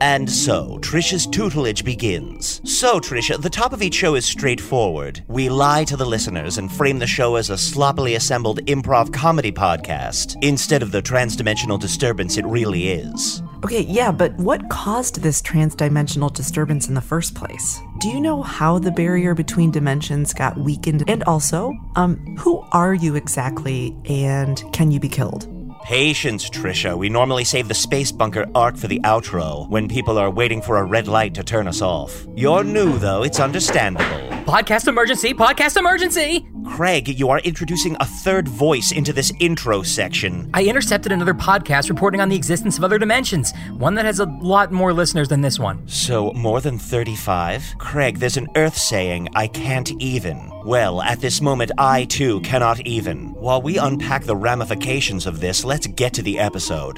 And so, Trisha's tutelage begins. So, Trisha, the top of each show is straightforward. We lie to the listeners and frame the show as a sloppily assembled improv comedy podcast, instead of the transdimensional disturbance it really is. Okay, yeah, but what caused this transdimensional disturbance in the first place? Do you know how the barrier between dimensions got weakened? And also, who are you exactly, and can you be killed? Patience, Trisha. We normally save the space bunker arc for the outro, when people are waiting for a red light to turn us off. You're new, though. It's understandable. Podcast emergency! Podcast emergency! Craig, you are introducing a third voice into this intro section. I intercepted another podcast reporting on the existence of other dimensions, one that has a lot more listeners than this one. So, more than 35? Craig, there's an Earth saying, I can't even. Well, at this moment, I, too, cannot even. While we unpack the ramifications of this, let's get to the episode.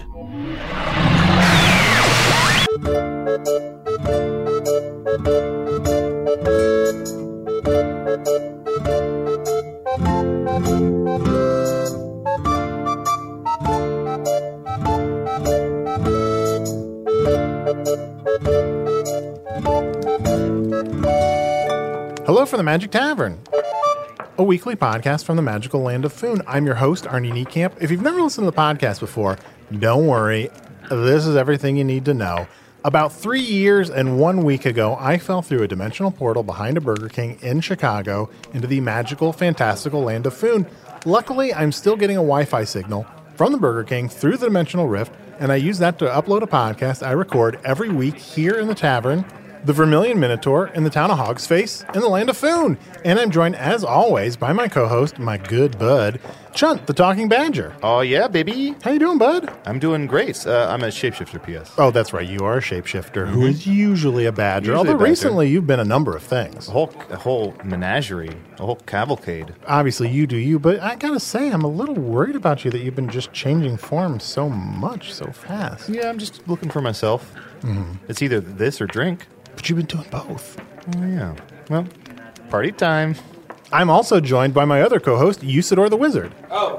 Hello from the Magic Tavern, a weekly podcast from the magical land of Foon. I'm your host, Arnie Niekamp. If you've never listened to the podcast before, don't worry. This is everything you need to know. About 3 years and 1 week ago, I fell through a dimensional portal behind a Burger King in Chicago into the magical, fantastical land of Foon. Luckily, I'm still getting a Wi-Fi signal from the Burger King through the dimensional rift, and I use that to upload a podcast I record every week here in the tavern, the Vermilion Minotaur, in the town of Hogsface, in the land of Foon. And I'm joined, as always, by my co-host, my good bud, Chunt, the Talking Badger. Oh, yeah, baby. How you doing, bud? I'm doing great. I'm a shapeshifter, P.S. Oh, that's right. You are a shapeshifter who is usually a badger. Usually Although a badger. recently you've been a number of things. A whole menagerie, a whole cavalcade. Obviously, you do you, but I gotta say, I'm a little worried about you that you've been just changing forms so much, so fast. Yeah, I'm just looking for myself. It's either this or drink. But you've been doing both. Oh, yeah. Well, party time. I'm also joined by my other co-host, Usador the Wizard.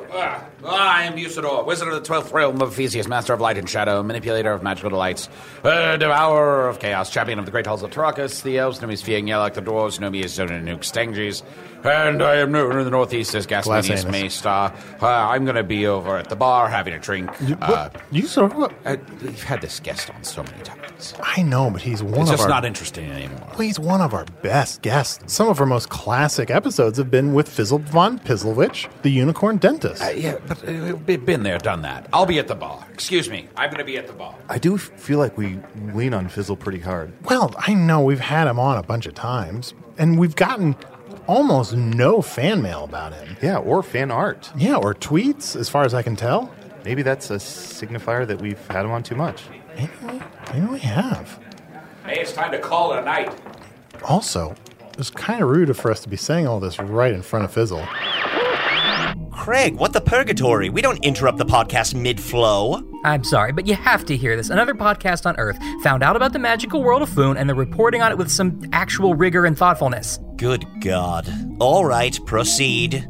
I am Usador, wizard of the 12th realm of Theseus, master of light and shadow, manipulator of magical delights, devourer of chaos, champion of the great halls of Tarakas. The elves know me as Fiangyalak, the dwarves know me as Zonanuk Stangis, and I am known in the northeast as Gasmanius Maystar. I'm going to be over at the bar having a drink. We've had this guest on so many times. I know, but he's one It's of just our... not interesting anymore. Well, he's one of our best guests. Some of our most classic episodes have been with Fizzle von Pizzlevich, the unicorn dentist. Yeah, but we've been there, done that. I'll be at the bar. Excuse me, I'm going to be at the bar. I do feel like we lean on Fizzle pretty hard. Well, I know we've had him on a bunch of times, and we've gotten almost no fan mail about him. Yeah, or fan art. Yeah, or tweets, as far as I can tell. Maybe that's a signifier that we've had him on too much. Maybe we have. Hey, it's time to call it a night. Also, it's kind of rude for us to be saying all this right in front of Fizzle. Craig, what the purgatory? We don't interrupt the podcast mid-flow. I'm sorry, but you have to hear this. Another podcast on Earth found out about the magical world of Foon, and they're reporting on it with some actual rigor and thoughtfulness. Good God. All right, proceed.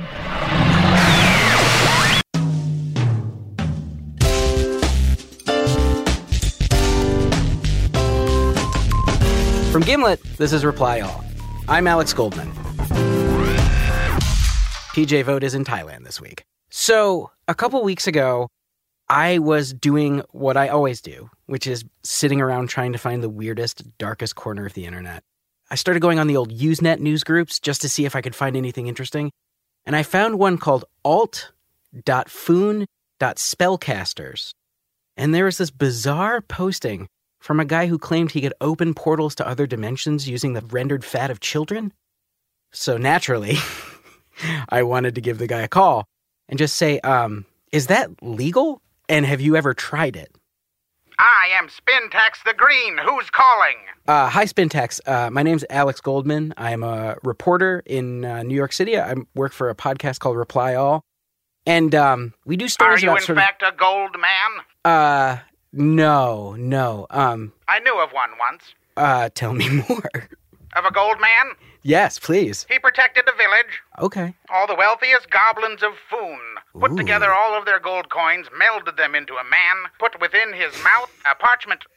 From Gimlet, this is Reply All. I'm Alex Goldman. PJ Vote is in Thailand this week. So, a couple weeks ago, I was doing what I always do, which is sitting around trying to find the weirdest, darkest corner of the internet. I started going on the old Usenet news groups just to see if I could find anything interesting, and I found one called alt.foon.spellcasters. And there was this bizarre posting from a guy who claimed he could open portals to other dimensions using the rendered fat of children. So naturally, I wanted to give the guy a call and just say, is that legal? And have you ever tried it? I am Spintax the Green. Who's calling? Hi, Spintax. My name's Alex Goldman. I'm a reporter in New York City. I work for a podcast called Reply All. And we do stories about... Are you in fact a gold man? No. I knew of one once. Tell me more. Of a gold man? Yes, please. He protected a village. Okay. All the wealthiest goblins of Foon put together all of their gold coins, melded them into a man, put within his mouth a parchment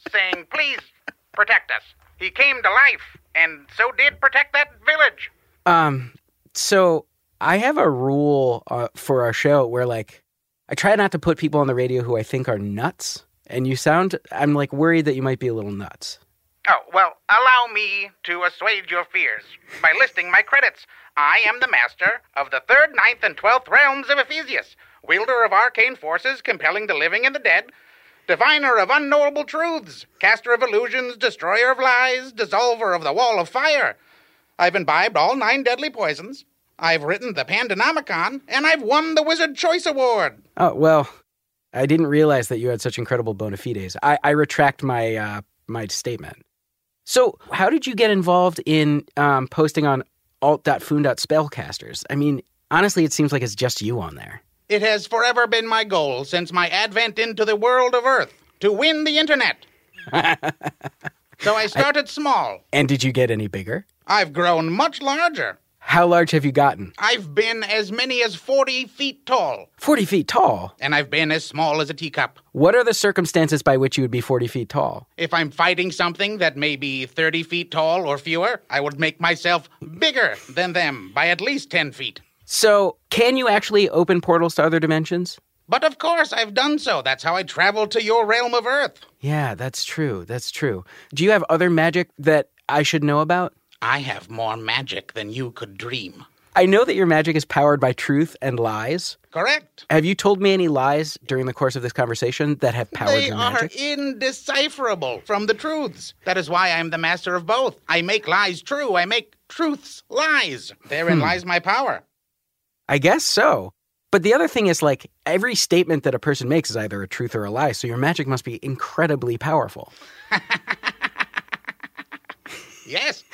saying, please protect us. He came to life, and so did protect that village. So I have a rule for our show where, like, I try not to put people on the radio who I think are nuts. And I'm, like, worried that you might be a little nuts. Oh, well, allow me to assuage your fears by listing my credits. I am the master of the 3rd, 9th, and 12th realms of Ephesius, wielder of arcane forces compelling the living and the dead, diviner of unknowable truths, caster of illusions, destroyer of lies, dissolver of the wall of fire. I've imbibed all 9 deadly poisons. I've written the Pandanomicon, and I've won the Wizard Choice Award. Oh, well, I didn't realize that you had such incredible bona fides. I retract my my statement. So how did you get involved in posting on alt.foon.spellcasters? I mean, honestly, it seems like it's just you on there. It has forever been my goal since my advent into the world of Earth to win the internet. So I started small. And did you get any bigger? I've grown much larger. How large have you gotten? I've been as many as 40 feet tall. 40 feet tall? And I've been as small as a teacup. What are the circumstances by which you would be 40 feet tall? If I'm fighting something that may be 30 feet tall or fewer, I would make myself bigger than them by at least 10 feet. So, can you actually open portals to other dimensions? But of course I've done so. That's how I traveled to your realm of Earth. Yeah, that's true. That's true. Do you have other magic that I should know about? I have more magic than you could dream. I know that your magic is powered by truth and lies. Correct. Have you told me any lies during the course of this conversation that have powered your magic? They are indecipherable from the truths. That is why I'm the master of both. I make lies true. I make truths lies. Therein lies my power. I guess so. But the other thing is, like, every statement that a person makes is either a truth or a lie, so your magic must be incredibly powerful. Yes.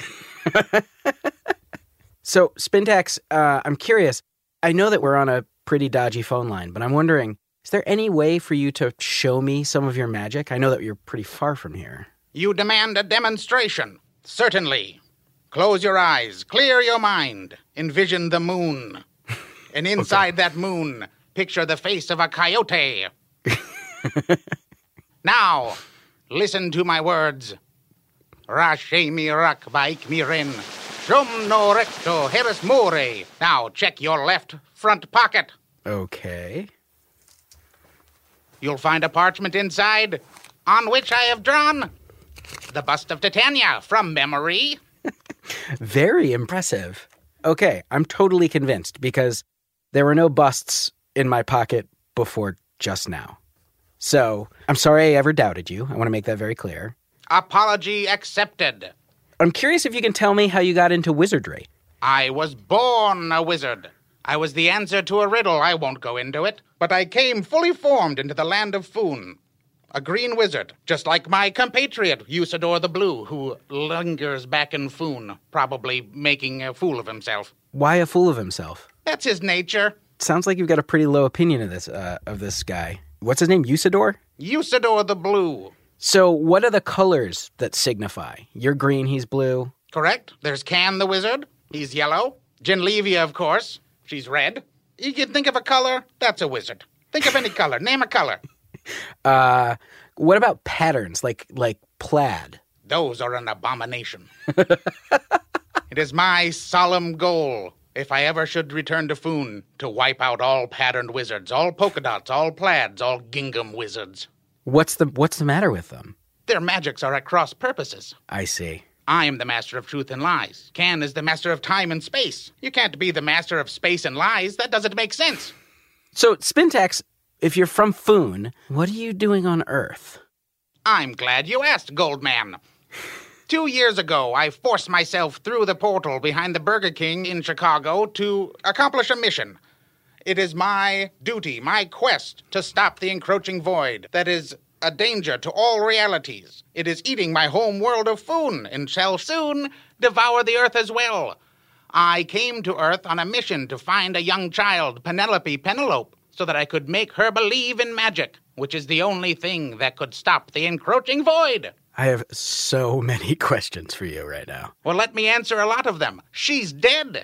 So, Spintax, I'm curious. I know that we're on a pretty dodgy phone line, but I'm wondering, is there any way for you to show me some of your magic? I know that you're pretty far from here. You demand a demonstration. Certainly. Close your eyes. Clear your mind. Envision the moon. And inside that moon, picture the face of a coyote. Now, listen to my words. Rashemi rak baik miren. Shum no recto heres more. Now, check your left front pocket. Okay. You'll find a parchment inside, on which I have drawn the bust of Titania from memory. Very impressive. Okay, I'm totally convinced because there were no busts in my pocket before just now. So, I'm sorry I ever doubted you. I want to make that very clear. Apology accepted. I'm curious if you can tell me how you got into wizardry. I was born a wizard. I was the answer to a riddle. I won't go into it. But I came fully formed into the land of Foon. A green wizard, just like my compatriot, Usador the Blue, who lingers back in Foon, probably making a fool of himself. Why a fool of himself? That's his nature. Sounds like you've got a pretty low opinion of this guy. What's his name, Usador? Usador the Blue. So what are the colors that signify? You're green, he's blue. Correct. There's Can the wizard. He's yellow. Genlevia, of course. She's red. You can think of a color, that's a wizard. Think of any color. Name a color. What about patterns, like plaid? Those are an abomination. It is my solemn goal, if I ever should return to Foon, to wipe out all patterned wizards, all polka dots, all plaids, all gingham wizards. What's the matter with them? Their magics are at cross purposes. I see. I am the master of truth and lies. Can is the master of time and space. You can't be the master of space and lies. That doesn't make sense. So, Spintax, if you're from Foon, what are you doing on Earth? I'm glad you asked, Goldman. 2 years ago, I forced myself through the portal behind the Burger King in Chicago to accomplish a mission. It is my duty, my quest, to stop the encroaching void that is a danger to all realities. It is eating my home world of Foon and shall soon devour the Earth as well. I came to Earth on a mission to find a young child, Penelope, so that I could make her believe in magic, which is the only thing that could stop the encroaching void. I have so many questions for you right now. Well, let me answer a lot of them. She's dead.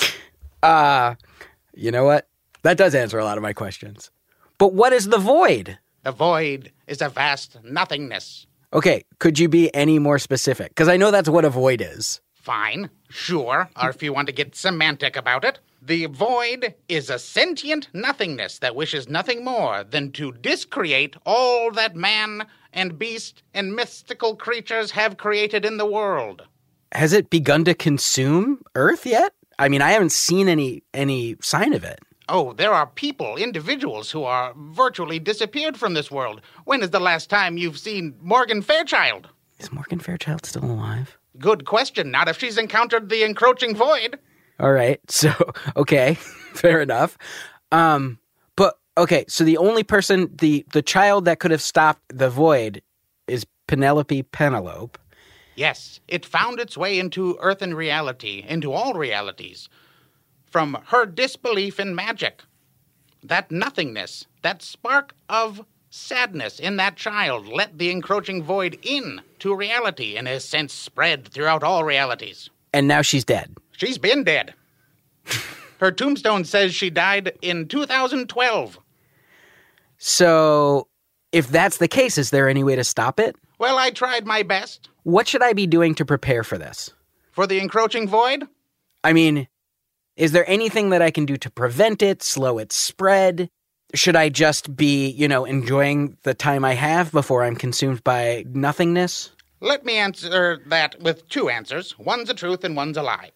You know what? That does answer a lot of my questions. But what is the void? The void is a vast nothingness. Okay, could you be any more specific? Because I know that's what a void is. Fine, sure, or if you want to get semantic about it, the void is a sentient nothingness that wishes nothing more than to discreate all that man and beast and mystical creatures have created in the world. Has it begun to consume Earth yet? I mean, I haven't seen any sign of it. Oh, there are people, individuals, who are virtually disappeared from this world. When is the last time you've seen Morgan Fairchild? Is Morgan Fairchild still alive? Good question. Not if she's encountered the encroaching void. All right. So, okay. Fair enough. But, okay. So the only person, the child that could have stopped the void is Penelope Penelope. Yes. It found its way into earthen reality, into all realities. From her disbelief in magic. That nothingness, that spark of sadness in that child let the encroaching void in to reality and has since spread throughout all realities. And now she's dead. She's been dead. Her tombstone says she died in 2012. So, if that's the case, is there any way to stop it? Well, I tried my best. What should I be doing to prepare for this? For the encroaching void? I mean, is there anything that I can do to prevent it, slow its spread? Should I just be, enjoying the time I have before I'm consumed by nothingness? Let me answer that with two answers. One's a truth and one's a lie.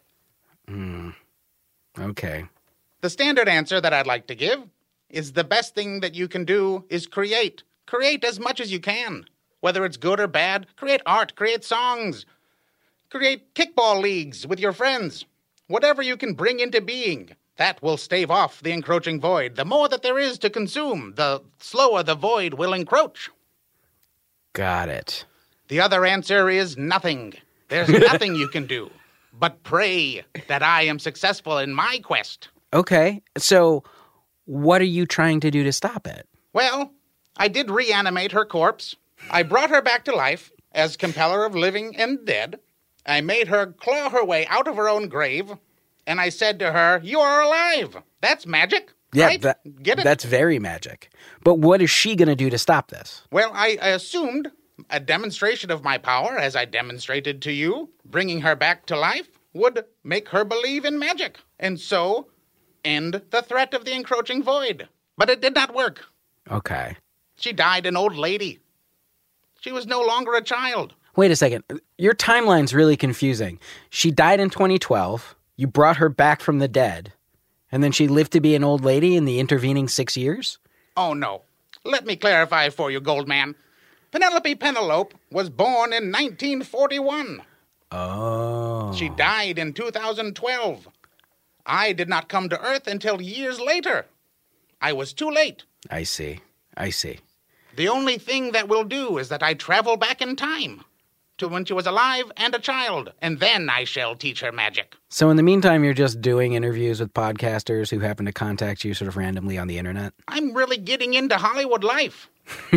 Okay. The standard answer that I'd like to give is the best thing that you can do is create. Create as much as you can. Whether it's good or bad, create art, create songs. Create kickball leagues with your friends. Whatever you can bring into being, that will stave off the encroaching void. The more that there is to consume, the slower the void will encroach. Got it. The other answer is nothing. There's nothing you can do but pray that I am successful in my quest. Okay, so what are you trying to do to stop it? Well, I did reanimate her corpse. I brought her back to life as compeller of living and dead. I made her claw her way out of her own grave, and I said to her, "You are alive." That's magic, Yeah, right? Get it? That's very magic. But what is she going to do to stop this? Well, I assumed a demonstration of my power, as I demonstrated to you, bringing her back to life, would make her believe in magic, and so end the threat of the encroaching void. But it did not work. Okay. She died an old lady. She was no longer a child. Wait a second. Your timeline's really confusing. She died in 2012. You brought her back from the dead. And then she lived to be an old lady in the intervening 6 years? Oh, no. Let me clarify for you, Goldman. Penelope Penelope was born in 1941. Oh. She died in 2012. I did not come to Earth until years later. I was too late. I see. The only thing that will do is that I travel back in time to when she was alive and a child, and then I shall teach her magic. So in the meantime, you're just doing interviews with podcasters who happen to contact you sort of randomly on the internet? I'm really getting into Hollywood life.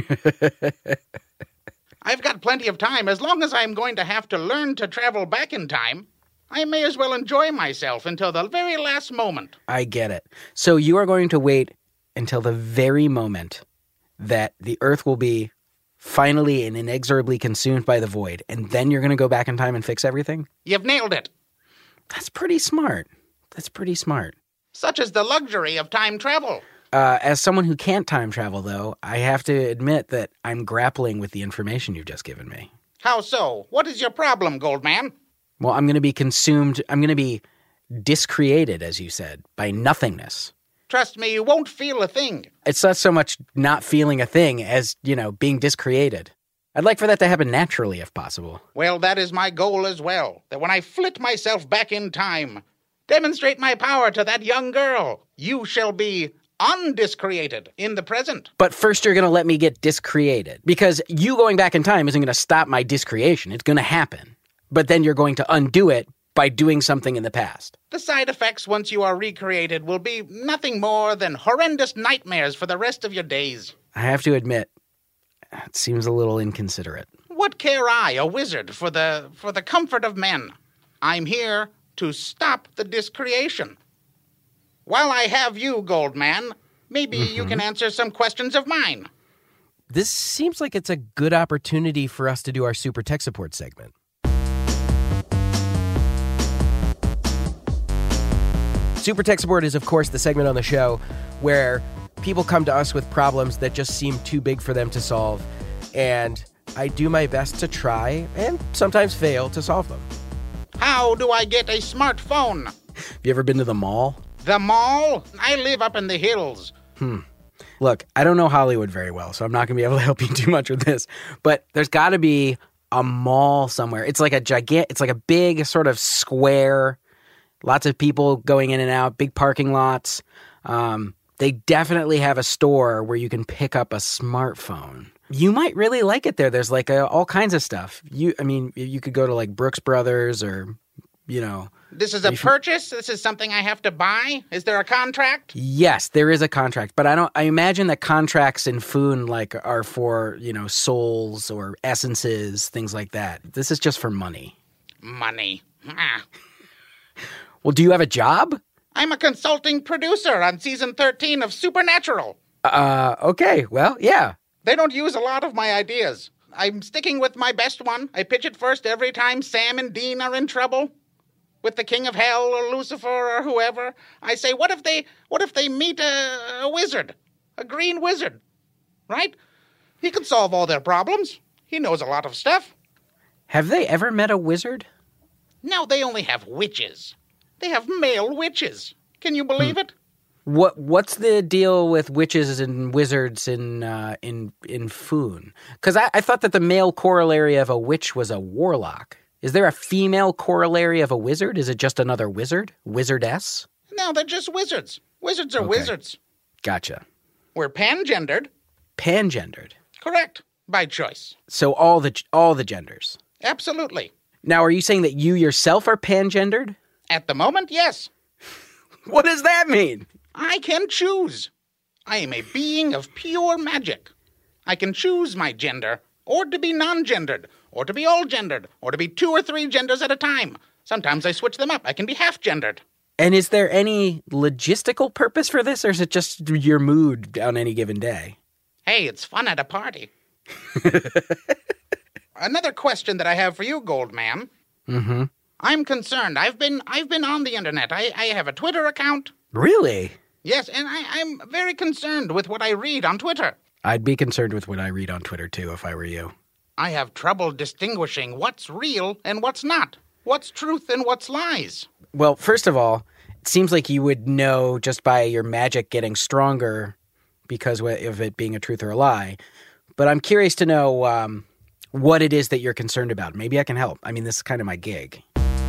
I've got plenty of time. As long as I'm going to have to learn to travel back in time, I may as well enjoy myself until the very last moment. I get it. So you are going to wait until the very moment that the Earth will be finally and inexorably consumed by the void, and then you're going to go back in time and fix everything? You've nailed it. That's pretty smart. Such is the luxury of time travel. As someone who can't time travel, though, I have to admit that I'm grappling with the information you've just given me. How so? What is your problem, Goldman? Well, I'm going to be consumed. I'm going to be discreated, as you said, by nothingness. Trust me, you won't feel a thing. It's not so much not feeling a thing as, being discreated. I'd like for that to happen naturally, if possible. Well, that is my goal as well. That when I flit myself back in time, demonstrate my power to that young girl, you shall be undiscreated in the present. But first you're going to let me get discreated. Because you going back in time isn't going to stop my discreation. It's going to happen. But then you're going to undo it by doing something in the past. The side effects once you are recreated will be nothing more than horrendous nightmares for the rest of your days. I have to admit, it seems a little inconsiderate. What care I, a wizard, for the comfort of men? I'm here to stop the discreation. While I have you, Goldman, maybe you can answer some questions of mine. This seems like it's a good opportunity for us to do our Super Tech Support segment. Super Tech Support is, of course, the segment on the show where people come to us with problems that just seem too big for them to solve, and I do my best to try, and sometimes fail, to solve them. How do I get a smartphone? Have you ever been to the mall? The mall? I live up in the hills. Look, I don't know Hollywood very well, so I'm not going to be able to help you too much with this, but there's got to be a mall somewhere. It's like a big sort of square, lots of people going in and out, big parking lots. They definitely have a store where you can pick up a smartphone. You might really like it there. There's like all kinds of stuff. You could go to like Brooks Brothers or, This is a purchase? This is something I have to buy? Is there a contract? Yes, there is a contract, but I imagine that contracts in Foon are for, souls or essences, things like that. This is just for money. Money. Well, do you have a job? I'm a consulting producer on season 13 of Supernatural. Okay, well, yeah. They don't use a lot of my ideas. I'm sticking with my best one. I pitch it first every time Sam and Dean are in trouble. With the King of Hell or Lucifer or whoever. I say, what if they meet a wizard? A green wizard. Right? He can solve all their problems. He knows a lot of stuff. Have they ever met a wizard? No, they only have witches. They have male witches. Can you believe it? What's the deal with witches and wizards in Foon? Because I thought that the male corollary of a witch was a warlock. Is there a female corollary of a wizard? Is it just another wizard? Wizardess? No, they're just wizards. Wizards are wizards. Gotcha. We're pangendered. Pangendered? Correct. By choice. So all the genders? Absolutely. Now, are you saying that you yourself are pangendered? At the moment, yes. What does that mean? I can choose. I am a being of pure magic. I can choose my gender, or to be non-gendered, or to be all-gendered, or to be 2 or 3 genders at a time. Sometimes I switch them up. I can be half-gendered. And is there any logistical purpose for this, or is it just your mood on any given day? Hey, it's fun at a party. Another question that I have for you, Goldman. Mm-hmm. I'm concerned. I've been on the internet. I have a Twitter account. Really? Yes, and I'm very concerned with what I read on Twitter. I'd be concerned with what I read on Twitter, too, if I were you. I have trouble distinguishing what's real and what's not. What's truth and what's lies. Well, first of all, it seems like you would know just by your magic getting stronger because of it being a truth or a lie. But I'm curious to know what it is that you're concerned about. Maybe I can help. I mean, this is kind of my gig.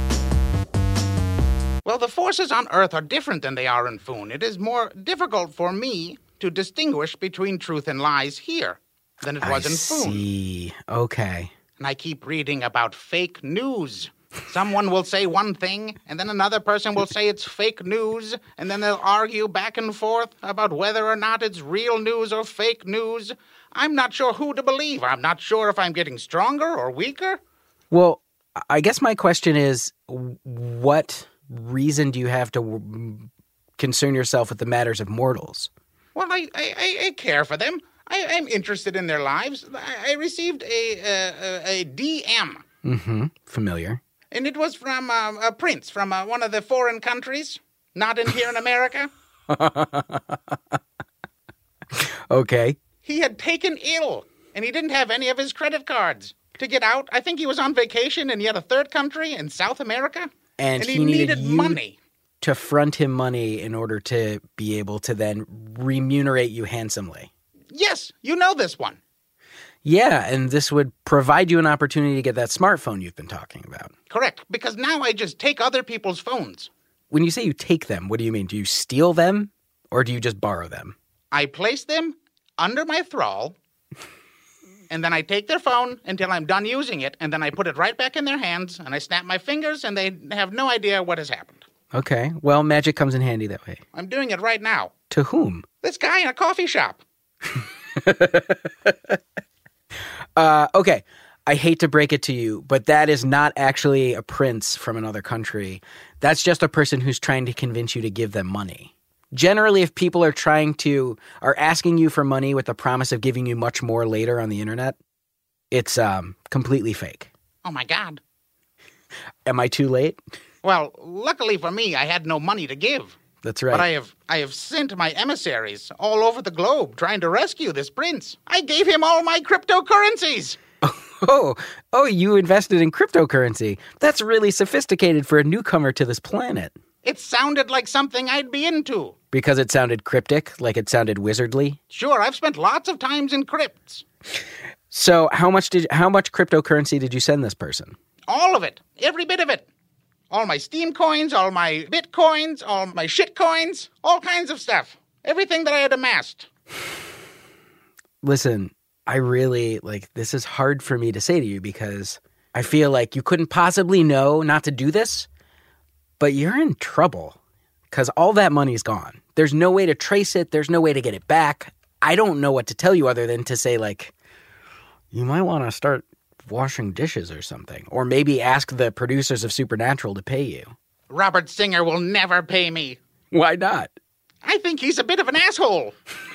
Well, the forces on Earth are different than they are in Foon. It is more difficult for me to distinguish between truth and lies here than it was in Foon. I see. Okay. And I keep reading about fake news. Someone will say one thing, and then another person will say it's fake news, and then they'll argue back and forth about whether or not it's real news or fake news. I'm not sure who to believe. I'm not sure if I'm getting stronger or weaker. Well, I guess my question is, what reason do you have to concern yourself with the matters of mortals? Well, I care for them. I'm interested in their lives. I received a DM. Mm-hmm. Familiar. And it was from a prince from one of the foreign countries, not in here in America. Okay. He had taken ill, and he didn't have any of his credit cards. To get out, I think he was on vacation in yet a third country in South America. And he needed money. To front him money in order to be able to then remunerate you handsomely. Yes, you know this one. Yeah, and this would provide you an opportunity to get that smartphone you've been talking about. Correct, because now I just take other people's phones. When you say you take them, what do you mean? Do you steal them, or do you just borrow them? I place them under my thrall, and then I take their phone until I'm done using it, and then I put it right back in their hands, and I snap my fingers, and they have no idea what has happened. Okay, well, magic comes in handy that way. I'm doing it right now. To whom? This guy in a coffee shop. Okay, I hate to break it to you, but that is not actually a prince from another country. That's just a person who's trying to convince you to give them money. Generally, if people are asking you for money with the promise of giving you much more later on the internet, it's completely fake. Oh, my God. Am I too late? Well, luckily for me, I had no money to give. That's right. But I have sent my emissaries all over the globe trying to rescue this prince. I gave him all my cryptocurrencies. Oh, you invested in cryptocurrency. That's really sophisticated for a newcomer to this planet. It sounded like something I'd be into. Because it sounded cryptic, like it sounded wizardly? Sure, I've spent lots of times in crypts. So how much cryptocurrency did you send this person? All of it. Every bit of it. All my Steam coins, all my Bitcoins, all my shit coins, all kinds of stuff. Everything that I had amassed. Listen, I really, this is hard for me to say to you because I feel like you couldn't possibly know not to do this, but you're in trouble because all that money's gone. There's no way to trace it. There's no way to get it back. I don't know what to tell you other than to say, you might want to start washing dishes or something. Or maybe ask the producers of Supernatural to pay you. Robert Singer will never pay me. Why not? I think he's a bit of an asshole.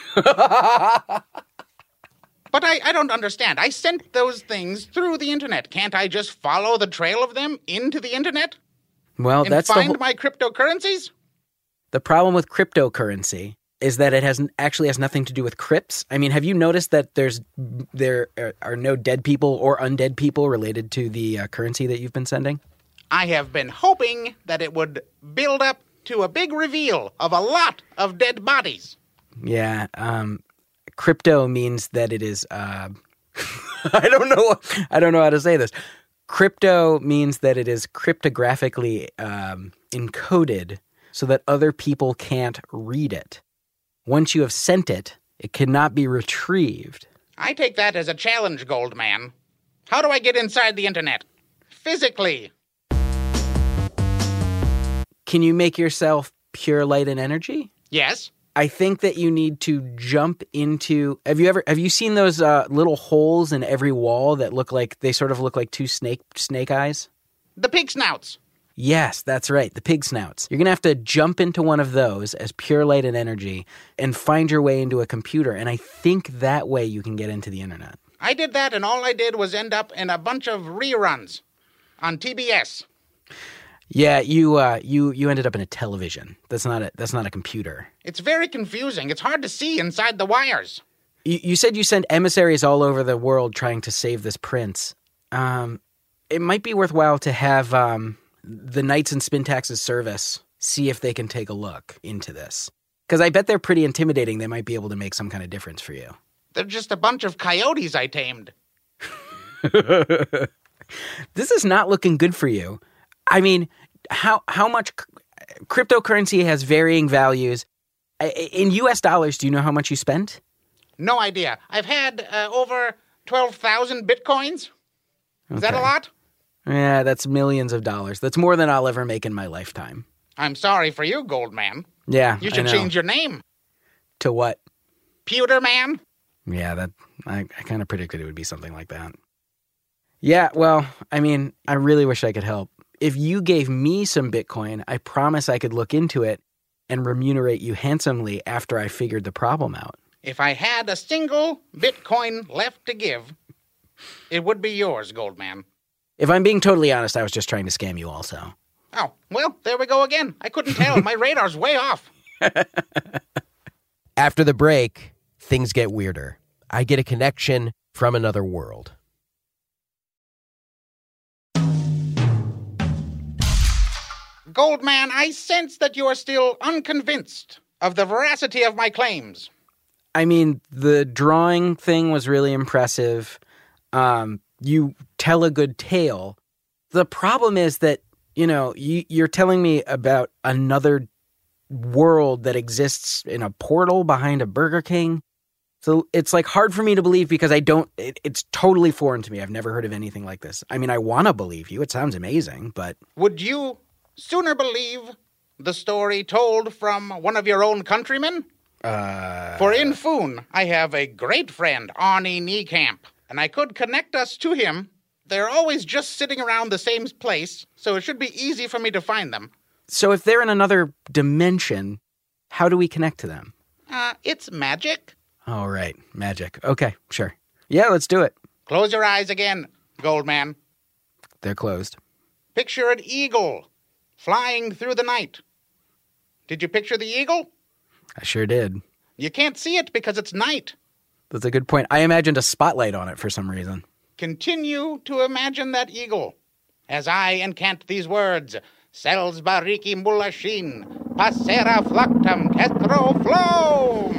But I don't understand. I sent those things through the internet. Can't I just follow the trail of them into the internet? Well, and that's find my cryptocurrencies? The problem with cryptocurrency is that it actually has nothing to do with crypts. I mean, have you noticed that there are no dead people or undead people related to the currency that you've been sending? I have been hoping that it would build up to a big reveal of a lot of dead bodies. Yeah, crypto means that it is I don't know how to say this. Crypto means that it is cryptographically encoded so that other people can't read it. Once you have sent it, it cannot be retrieved. I take that as a challenge, Goldman. How do I get inside the internet? Physically. Can you make yourself pure light and energy? Yes. I think that you need to jump into... Have you seen those little holes in every wall that look like two snake eyes? The pig snouts. Yes, that's right, the pig snouts. You're going to have to jump into one of those as pure light and energy and find your way into a computer, and I think that way you can get into the internet. I did that, and all I did was end up in a bunch of reruns on TBS. Yeah, you ended up in a television. That's not a computer. It's very confusing. It's hard to see inside the wires. You said you sent emissaries all over the world trying to save this prince. It might be worthwhile to have the Knights and Spintax's service see if they can take a look into this. Because I bet they're pretty intimidating. They might be able to make some kind of difference for you. They're just a bunch of coyotes I tamed. This is not looking good for you. I mean, how much cryptocurrency has varying values. In U.S. dollars, do you know how much you spent? No idea. I've had over 12,000 Bitcoins. Is that a lot? Yeah, that's millions of dollars. That's more than I'll ever make in my lifetime. I'm sorry for you, Goldman. Yeah, you should change your name. To what? Pewter Man? Yeah, I kind of predicted it would be something like that. Yeah, well, I mean, I really wish I could help. If you gave me some Bitcoin, I promise I could look into it and remunerate you handsomely after I figured the problem out. If I had a single Bitcoin left to give, it would be yours, Goldman. If I'm being totally honest, I was just trying to scam you also. Oh, well, there we go again. I couldn't tell. My radar's way off. After the break, things get weirder. I get a connection from another world. Goldman, I sense that you are still unconvinced of the veracity of my claims. I mean, the drawing thing was really impressive. You tell a good tale. The problem is that, you're telling me about another world that exists in a portal behind a Burger King. So it's hard for me to believe because it's totally foreign to me. I've never heard of anything like this. I mean, I want to believe you. It sounds amazing, but... Would you sooner believe the story told from one of your own countrymen? For in Foon, I have a great friend, Arnie Niekamp, and I could connect us to him. They're always just sitting around the same place, so it should be easy for me to find them. So if they're in another dimension, How do we connect to them? It's magic. Oh, right. Magic. Okay, sure. Yeah, let's do it. Close your eyes again, Goldman. They're closed. Picture an eagle flying through the night. Did you picture the eagle? I sure did. You can't see it because it's night. That's a good point. I imagined a spotlight on it for some reason. Continue to imagine that eagle as I incant these words. Sels bariki mulashin, passera fluctum tetro flom.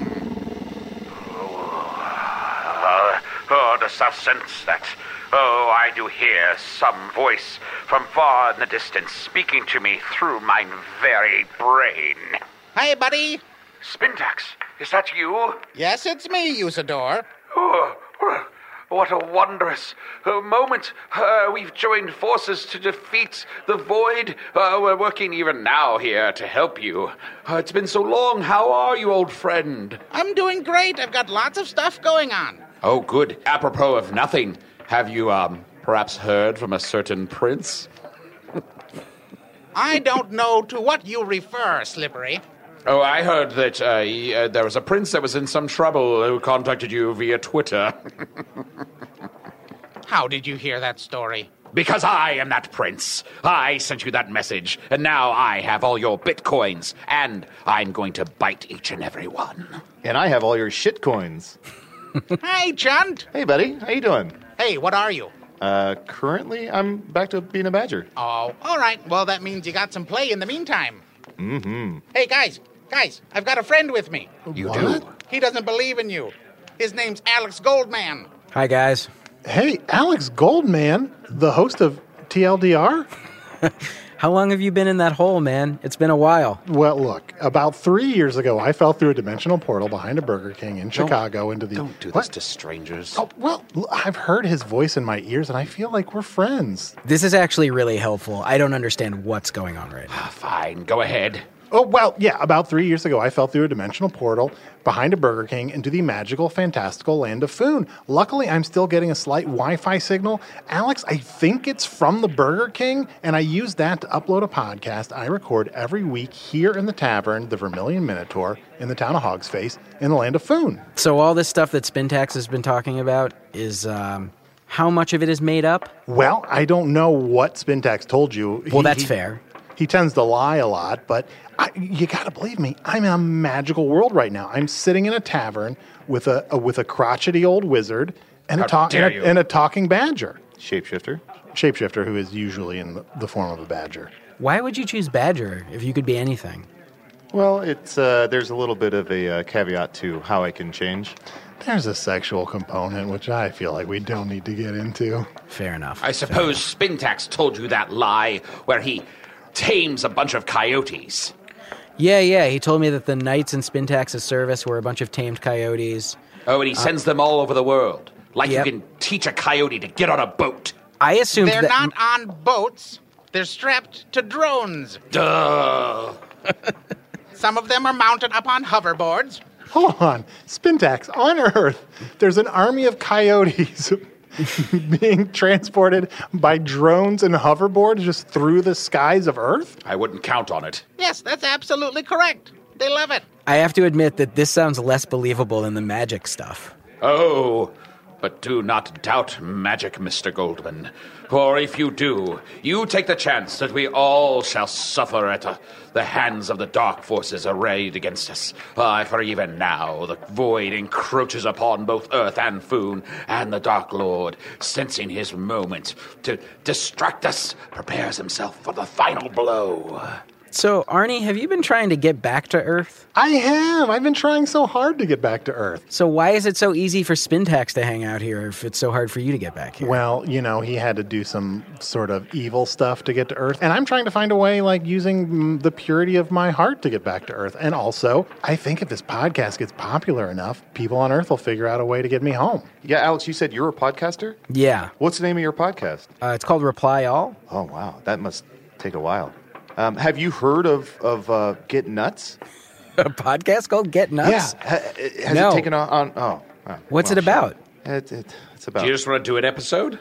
Does thou sense that? Oh, I do hear some voice from far in the distance speaking to me through mine very brain. Hi, buddy. Spintax, is that you? Yes, it's me, Usador. Oh, what a wondrous moment. We've joined forces to defeat the Void. We're working even now here to help you. It's been so long. How are you, old friend? I'm doing great. I've got lots of stuff going on. Oh, good. Apropos of nothing, have you, perhaps heard from a certain prince? I don't know to what you refer, Slippery. Oh, I heard that there was a prince that was in some trouble who contacted you via Twitter. How did you hear that story? Because I am that prince. I sent you that message, and now I have all your bitcoins, and I'm going to bite each and every one. And I have all your shit coins. Hi, Chunt. Hey, buddy. How you doing? Hey, what are you? Currently, I'm back to being a badger. Oh, all right. Well, that means you got some play in the meantime. Mm-hmm. Hey, guys, I've got a friend with me. You do? He doesn't believe in you. His name's Alex Goldman. Hi, guys. Hey, Alex Goldman, the host of TLDR? How long have you been in that hole, man? It's been a while. Well, look, about 3 years ago, I fell through a dimensional portal behind a Burger King in Chicago into the... Don't do this to strangers. Oh, well, I've heard his voice in my ears, and I feel like we're friends. This is actually really helpful. I don't understand what's going on right now. Fine, go ahead. Oh, well, yeah, about 3 years ago, I fell through a dimensional portal behind a Burger King into the magical, fantastical land of Foon. Luckily, I'm still getting a slight Wi-Fi signal. Alex, I think it's from the Burger King, and I use that to upload a podcast I record every week here in the tavern, the Vermilion Minotaur, in the town of Hogsface, in the land of Foon. So all this stuff that Spintax has been talking about is, how much of it is made up? Well, I don't know what Spintax told you. Well, that's fair. He tends to lie a lot, but you gotta believe me. I'm in a magical world right now. I'm sitting in a tavern with a crotchety old wizard and a talking badger. Shapeshifter, who is usually in the form of a badger. Why would you choose badger if you could be anything? Well, it's there's a little bit of a caveat to how I can change. There's a sexual component, which I feel like we don't need to get into. Fair enough. I suppose Spintax told you that lie where he tames a bunch of coyotes. Yeah, he told me that the knights in Spintax's service were a bunch of tamed coyotes. Oh, and he sends them all over the world. Like Yep. you can teach a coyote to get on a boat. I assumed They're that... not on boats. They're strapped to drones. Duh. Some of them are mounted up on hoverboards. Hold on. Spintax, on Earth, there's an army of coyotes being transported by drones and hoverboards just through the skies of Earth? I wouldn't count on it. Yes, that's absolutely correct. They love it. I have to admit that this sounds less believable than the magic stuff. Oh, but do not doubt magic, Mr. Goldman. For if you do, you take the chance that we all shall suffer at the hands of the dark forces arrayed against us. For even now, the void encroaches upon both Earth and Foon, and the Dark Lord, sensing his moment to distract us, prepares himself for the final blow. So, Arnie, have you been trying to get back to Earth? I have. I've been trying so hard to get back to Earth. So why is it so easy for Spintax to hang out here if it's so hard for you to get back here? Well, he had to do some sort of evil stuff to get to Earth. And I'm trying to find a way, like, using the purity of my heart to get back to Earth. And also, I think if this podcast gets popular enough, people on Earth will figure out a way to get me home. Yeah, Alex, you said you're a podcaster? Yeah. What's the name of your podcast? It's called Reply All. Oh, wow. That must take a while. Have you heard of Get Nuts? A podcast called Get Nuts? Yeah. Has No. it taken on? What's it about? It's about... Do you just want to do an episode?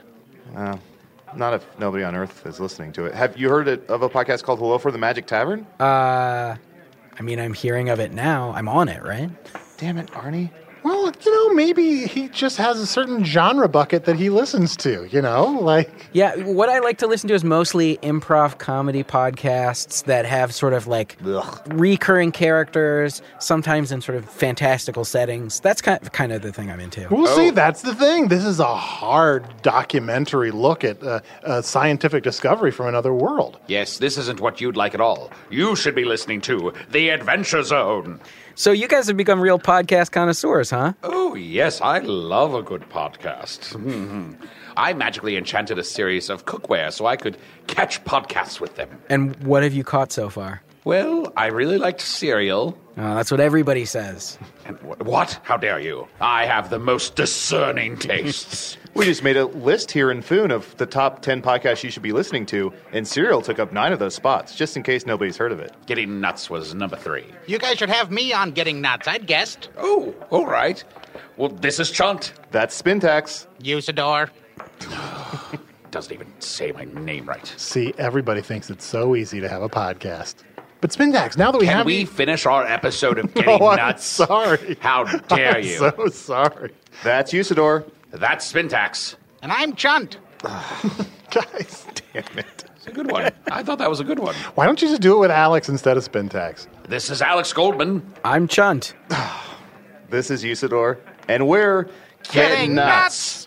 Not if nobody on Earth is listening to it. Have you heard of a podcast called Hello from the Magic Tavern? I mean, I'm hearing of it now. I'm on it, right? Damn it, Arnie. Well, maybe he just has a certain genre bucket that he listens to, like... Yeah, what I like to listen to is mostly improv comedy podcasts that have sort of like recurring characters, sometimes in sort of fantastical settings. That's kind of the thing I'm into. We'll see, that's the thing. This is a hard documentary look at scientific discovery from another world. Yes, this isn't what you'd like at all. You should be listening to The Adventure Zone. So you guys have become real podcast connoisseurs, huh? Oh, yes, I love a good podcast. I magically enchanted a series of cookware so I could catch podcasts with them. And what have you caught so far? Well, I really liked cereal. Oh, that's what everybody says. And what? How dare you? I have the most discerning tastes. We just made a list here in Foon of the top 10 podcasts you should be listening to, and Serial took up 9 of those spots, just in case nobody's heard of it. Getting Nuts was number 3. You guys should have me on Getting Nuts, I'd guessed. Oh, all right. Well, this is Chunt. That's Spintax. Usador. Doesn't even say my name right. See, everybody thinks it's so easy to have a podcast. But Spintax, now that we Can have... we finish our episode of Getting Nuts? I'm sorry. How dare you? I'm so sorry. That's Usador. That's Spintax. And I'm Chunt. Guys, Damn it. It's a good one. I thought that was a good one. why don't you just do it with Alex instead of Spintax? This is Alex Goldman. I'm Chunt. This is Usador, and we're Getting Nuts.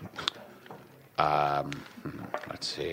Let's see.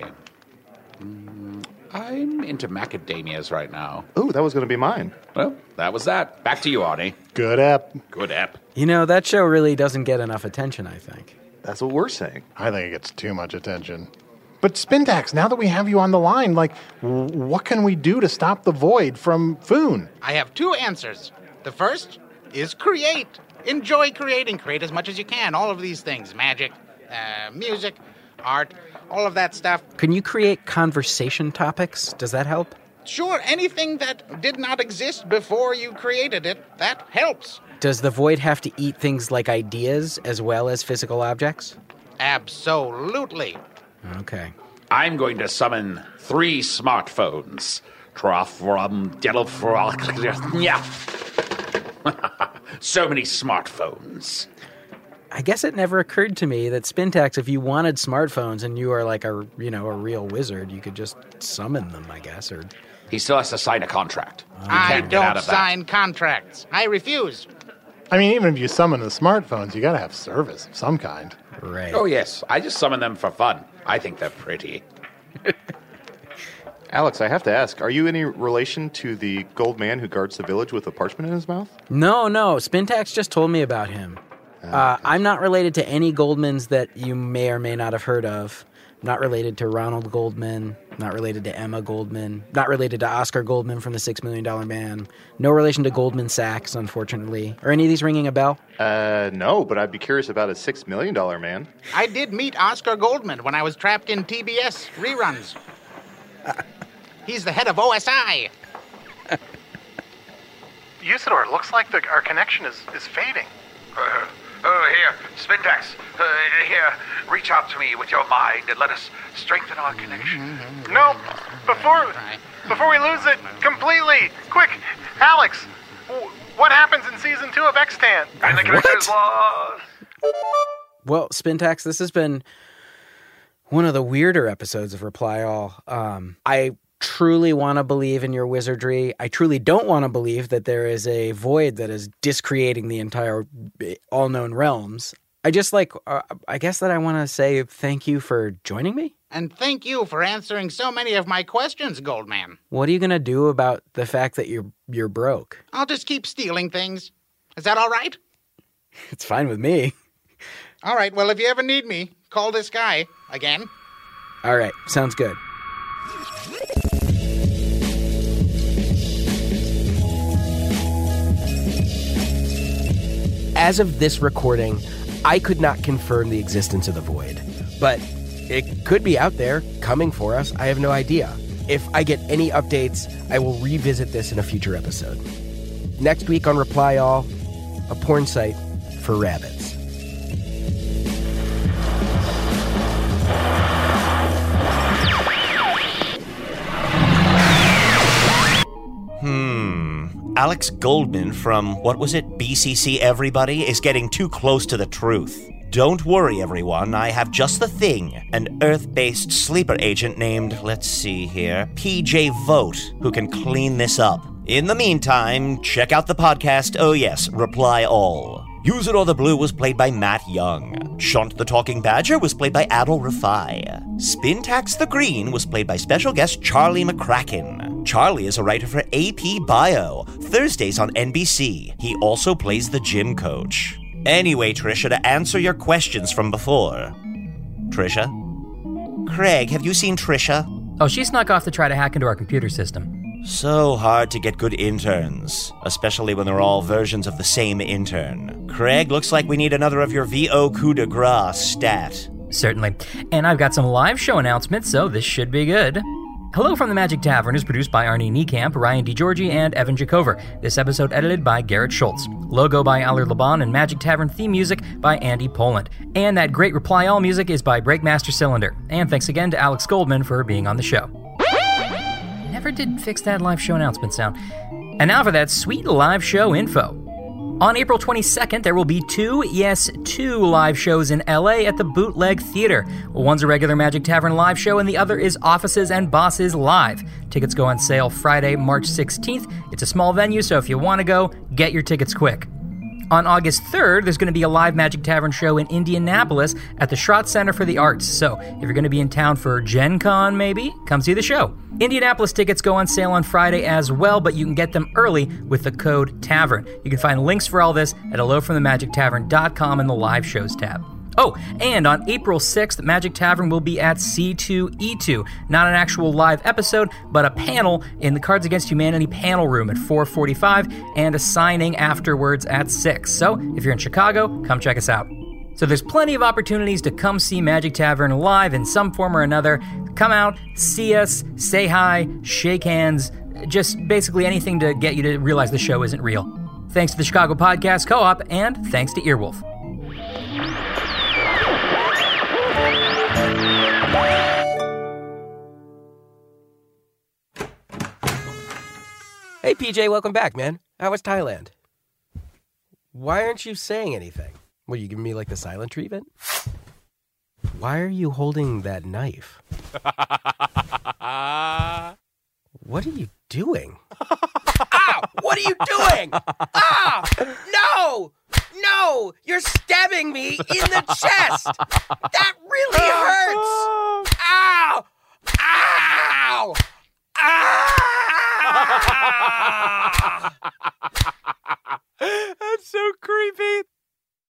I'm into macadamias right now. Ooh, that was going to be mine. Well, that was that. Back to you, Arnie. Good app. Good app. You know, that show really doesn't get enough attention, I think. That's what we're saying. I think it gets too much attention. But Spintax, now that we have you on the line, what can we do to stop the void from Foon? I have 2 answers. The first is create. Enjoy creating. Create as much as you can. All of these things. Magic, music, art, all of that stuff. Can you create conversation topics? Does that help? Sure, anything that did not exist before you created it, that helps. Does the void have to eat things like ideas as well as physical objects? Absolutely. Okay. I'm going to summon 3 smartphones. Yeah. So many smartphones. I guess it never occurred to me that Spintax, if you wanted smartphones and you are like a real wizard, you could just summon them, I guess, or... He still has to sign a contract. He I can't get out don't of that. sign contracts. I refuse. I mean, even if you summon the smartphones, you got to have service of some kind. Right. Oh, yes. I just summon them for fun. I think they're pretty. Alex, I have to ask, are you any relation to the gold man who guards the village with a parchment in his mouth? No. Spintax just told me about him. I'm not related to any Goldmans that you may or may not have heard of. Not related to Ronald Goldman. Not related to Emma Goldman. Not related to Oscar Goldman from the $6 Million Man. No relation to Goldman Sachs, unfortunately. Are any of these ringing a bell? No, but I'd be curious about a $6 Million Man. I did meet Oscar Goldman when I was trapped in TBS reruns. He's the head of OSI. Usador, it looks like our connection is fading. Here, Spintax. Here, reach out to me with your mind and let us strengthen our connection. No, before we lose it completely. Quick, Alex, what happens in season 2 of Extant? And the connection is lost. Well, Spintax, this has been one of the weirder episodes of Reply All. I truly want to believe in your wizardry. I truly don't want to believe that there is a void that is discreating the entire all-known realms. I just I guess that I want to say thank you for joining me. And thank you for answering so many of my questions, Goldman. What are you going to do about the fact that you're broke? I'll just keep stealing things. Is that all right? It's fine with me. All right, well, if you ever need me, call this guy again. All right, sounds good. As of this recording, I could not confirm the existence of the void, but it could be out there coming for us. I have no idea. If I get any updates, I will revisit this in a future episode. Next week on Reply All, a porn site for rabbits. Alex Goldman from, what was it, BCC Everybody, is getting too close to the truth. Don't worry, everyone, I have just the thing. An Earth-based sleeper agent named, let's see here, PJ Vogt, who can clean this up. In the meantime, check out the podcast, oh yes, Reply All. Use It or the Blue was played by Matt Young. Shunt the Talking Badger was played by Adol Rafai. Spintax the Green was played by special guest Charlie McCracken. Charlie is a writer for AP Bio, Thursdays on NBC. He also plays the gym coach. Anyway, Trisha, to answer your questions from before. Trisha? Craig, have you seen Trisha? Oh, she snuck off to try to hack into our computer system. So hard to get good interns, especially when they're all versions of the same intern. Craig, looks like we need another of your VO coup de grace stat. Certainly. And I've got some live show announcements, so this should be good. Hello from the Magic Tavern is produced by Arnie Niekamp, Ryan DiGiorgi, and Evan Jacover. This episode edited by Garrett Schultz. Logo by Aller Laban, and Magic Tavern theme music by Andy Poland. And that great Reply All music is by Breakmaster Cylinder. And thanks again to Alex Goldman for being on the show. Never did fix that live show announcement sound. And now for that sweet live show info. On April 22nd, there will be two live shows in LA at the Bootleg Theater. One's a regular Magic Tavern live show, and the other is Offices and Bosses Live. Tickets go on sale Friday, March 16th. It's a small venue, so if you want to go, get your tickets quick. On August 3rd, there's going to be a live Magic Tavern show in Indianapolis at the Schrott Center for the Arts. So if you're going to be in town for Gen Con, maybe, come see the show. Indianapolis tickets go on sale on Friday as well, but you can get them early with the code TAVERN. You can find links for all this at hellofromthemagictavern.com in the Live Shows tab. Oh, and on April 6th, Magic Tavern will be at C2E2. Not an actual live episode, but a panel in the Cards Against Humanity panel room at 4:45 and a signing afterwards at 6. So, if you're in Chicago, come check us out. So there's plenty of opportunities to come see Magic Tavern live in some form or another. Come out, see us, say hi, shake hands, just basically anything to get you to realize the show isn't real. Thanks to the Chicago Podcast Co-op, and thanks to Earwolf. Hey, PJ, welcome back, man. How was Thailand? Why aren't you saying anything? What, are you giving me, like, the silent treatment? Why are you holding that knife? What are you doing? Ow! What are you doing? Ah! No! No! You're stabbing me in the chest! That really hurts! Ow! Ow! Ah! That's so creepy.